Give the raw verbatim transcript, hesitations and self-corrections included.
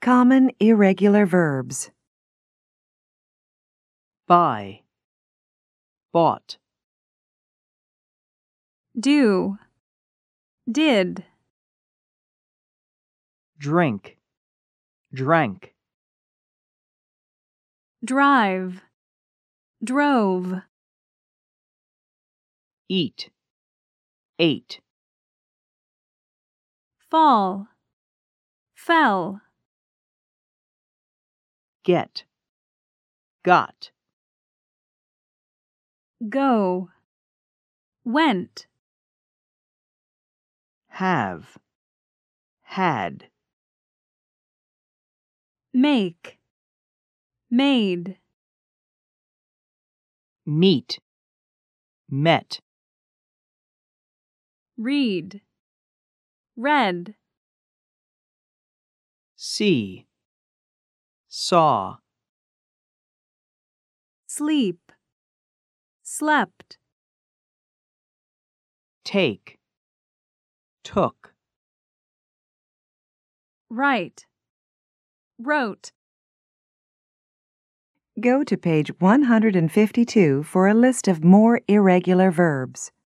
Common irregular verbs. Buy, bought. Do, did. Drink, drank. Drive, drove. Eat, ate. Fall, fell. Get, got. Go, went. Have, had. Make, made. Meet, met. Read, read. See, saw. Sleep, slept. Take, took. Write, wrote. Go to page one hundred fifty-two for a list of more irregular verbs.